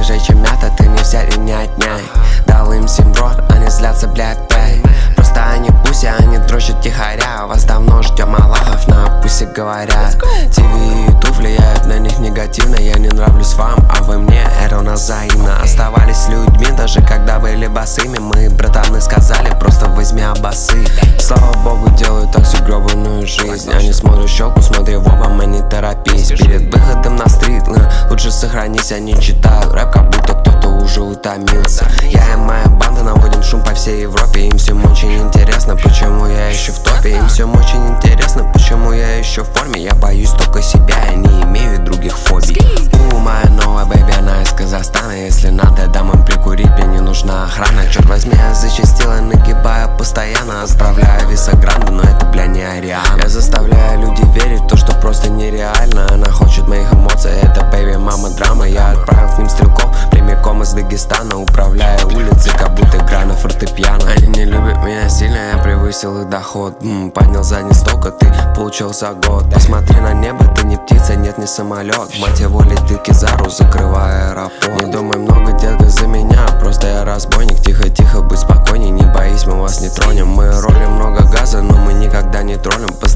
свежее, чем мята, ты не взять и не отнять. Дал им 7 в рот, они злятся, бля, 5. Просто они пуси, они дрочат тихоря. Вас давно ждем Аллахов, на пусть говорят. ТВ и YouTube влияют на них негативно. Я не нравлюсь вам, а вы мне, это у нас взаимно. Оставались людьми, даже когда были босыми. Мы, братаны, сказали, просто возьми обосы. Слава богу, делают так всю гребаную жизнь. Они смотрят щеку, смотри в оба, мы не торопись. Перед выходом на стрит, лучше сохранись. Они читают рэп, как будто кто-то уже утомился. Я и моя банда наводим шум по всей Европе. Им всем очень интересно, почему я еще в топе. Им всем очень интересно, почему я еще в форме. Я боюсь только себя, я не имею других фобий. Моя новая бэйби, она из Казахстана. Если надо, дам им прикурить, мне не нужна охрана. Черт возьми, я зачастила, нагибаю постоянно. Отправляю висогранду, но это, бля, не Ариана. Я заставляю людей верить в то, что просто нереально. Она хочет моих эмоций, это бэйби, мама драма. Я отправил к ним стрелков прямиком из Дагестана. Управляю улицы, как будто играю на фортепиано. Они не любят меня сильно, я превысил их доход. Поднял задний сток, а ты получил за год. Посмотри на небо, ты не птица, нет, не самолет. Мать его, летит Кизару, закрывая аэропорт. Не думай много, детка, за меня, просто я разбойник. Тихо-тихо, будь спокойней, не боись, мы вас не тронем. Мы ролим много газа, но мы никогда не троллим.